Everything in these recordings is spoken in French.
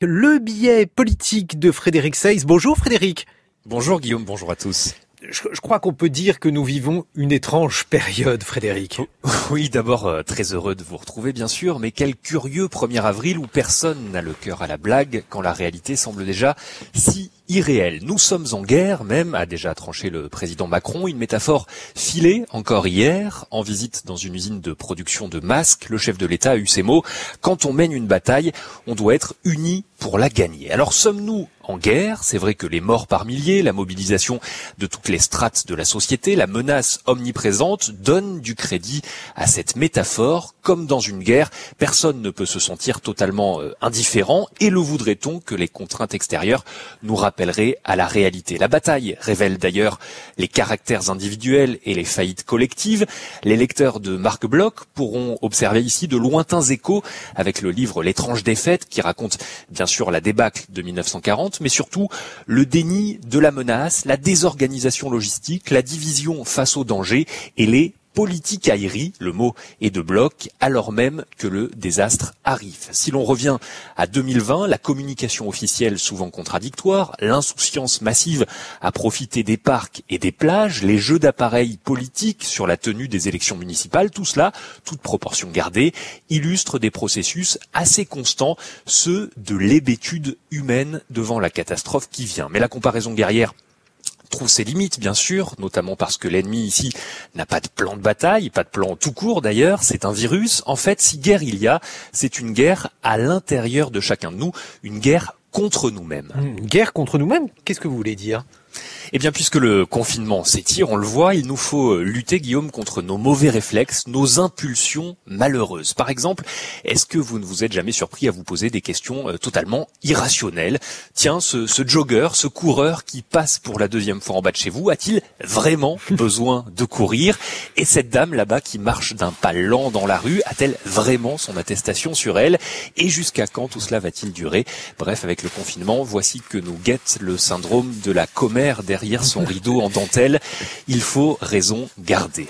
Le billet politique de Frédéric Seyss. Bonjour Frédéric. Bonjour Guillaume, bonjour à tous. Je crois qu'on peut dire que nous vivons une étrange période, Frédéric. Oui, d'abord, très heureux de vous retrouver bien sûr, mais quel curieux 1er avril où personne n'a le cœur à la blague quand la réalité semble déjà si irréel. Nous sommes en guerre, même, a déjà tranché le président Macron, une métaphore filée encore hier, en visite dans une usine de production de masques. Le chef de l'État a eu ces mots: quand on mène une bataille, on doit être unis pour la gagner. Alors sommes-nous en guerre? C'est vrai que les morts par milliers, la mobilisation de toutes les strates de la société, la menace omniprésente donnent du crédit à cette métaphore. Comme dans une guerre, personne ne peut se sentir totalement indifférent, et le voudrait-on que les contraintes extérieures nous rappelleraient à la réalité. La bataille révèle d'ailleurs les caractères individuels et les faillites collectives. Les lecteurs de Marc Bloch pourront observer ici de lointains échos avec le livre L'étrange défaite, qui raconte bien sûr la débâcle de 1940, mais surtout le déni de la menace, la désorganisation logistique, la division face au danger et les politicailleries, le mot est de Bloch, alors même que le désastre arrive. Si l'on revient à 2020, la communication officielle souvent contradictoire, l'insouciance massive à profiter des parcs et des plages, les jeux d'appareils politiques sur la tenue des élections municipales, tout cela, toute proportion gardée, illustre des processus assez constants, ceux de l'hébétude humaine devant la catastrophe qui vient. Mais la comparaison guerrière trouve ses limites, bien sûr, notamment parce que l'ennemi ici n'a pas de plan de bataille, pas de plan tout court d'ailleurs, c'est un virus. En fait, si guerre il y a, c'est une guerre à l'intérieur de chacun de nous, une guerre contre nous-mêmes. Une guerre contre nous-mêmes? Qu'est-ce que vous voulez dire? Eh bien, puisque le confinement s'étire, on le voit, il nous faut lutter, Guillaume, contre nos mauvais réflexes, nos impulsions malheureuses. Par exemple, est-ce que vous ne vous êtes jamais surpris à vous poser des questions totalement irrationnelles? Tiens, ce jogger, ce coureur qui passe pour la 2e fois en bas de chez vous, a-t-il vraiment besoin de courir? Et cette dame là-bas qui marche d'un pas lent dans la rue, a-t-elle vraiment son attestation sur elle? Et jusqu'à quand tout cela va-t-il durer? Bref, avec le confinement, voici que nous guette le syndrome de la commère derrière son rideau en dentelle. Il faut raison garder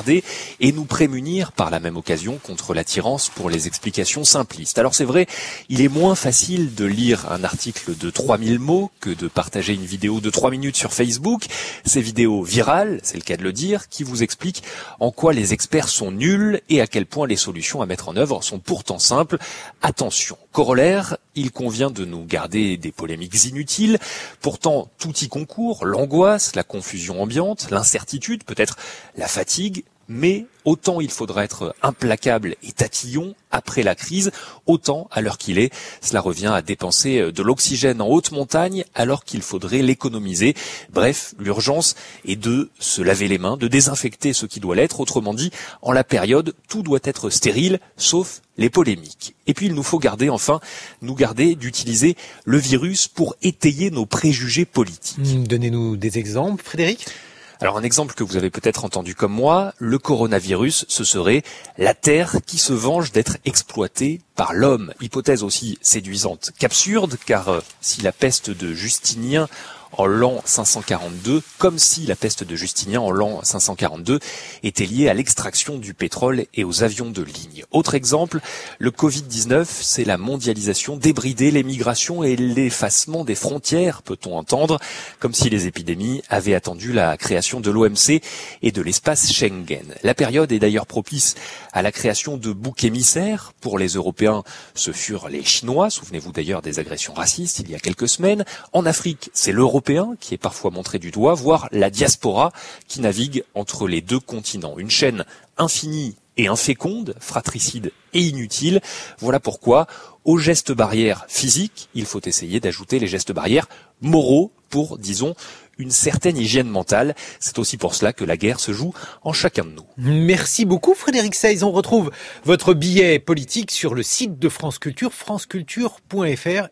et nous prémunir par la même occasion contre l'attirance pour les explications simplistes. Alors c'est vrai, il est moins facile de lire un article de 3000 mots que de partager une vidéo de 3 minutes sur Facebook. Ces vidéos virales, c'est le cas de le dire, qui vous expliquent en quoi les experts sont nuls et à quel point les solutions à mettre en œuvre sont pourtant simples. Attention, corollaire, il convient de nous garder des polémiques inutiles. Pourtant, tout y concourt, l'angoisse, la confusion ambiante, l'incertitude, peut-être la fatigue, mais autant il faudra être implacable et tatillon après la crise, autant à l'heure qu'il est, cela revient à dépenser de l'oxygène en haute montagne alors qu'il faudrait l'économiser. Bref, l'urgence est de se laver les mains, de désinfecter ce qui doit l'être. Autrement dit, en la période, tout doit être stérile, sauf les polémiques. Et puis il nous faut nous garder d'utiliser le virus pour étayer nos préjugés politiques. Donnez-nous des exemples, Frédéric. Alors un exemple que vous avez peut-être entendu comme moi, le coronavirus, ce serait la Terre qui se venge d'être exploitée par l'homme. Hypothèse aussi séduisante qu'absurde, car si la peste de Justinien en l'an 542, comme si la peste de Justinien en l'an 542 était liée à l'extraction du pétrole et aux avions de ligne. Autre exemple, le Covid-19, c'est la mondialisation débridée, les migrations et l'effacement des frontières, peut-on entendre, comme si les épidémies avaient attendu la création de l'OMC et de l'espace Schengen. La période est d'ailleurs propice à la création de boucs émissaires. Pour les Européens, ce furent les Chinois, souvenez-vous d'ailleurs des agressions racistes il y a quelques semaines. En Afrique, c'est l'Européen qui est parfois montré du doigt, voire la diaspora qui navigue entre les deux continents. Une chaîne infinie et inféconde, fratricide et inutile. Voilà pourquoi, aux gestes barrières physiques, il faut essayer d'ajouter les gestes barrières moraux pour, disons, une certaine hygiène mentale. C'est aussi pour cela que la guerre se joue en chacun de nous. Merci beaucoup Frédéric Seyss. On retrouve votre billet politique sur le site de France Culture, franceculture.fr.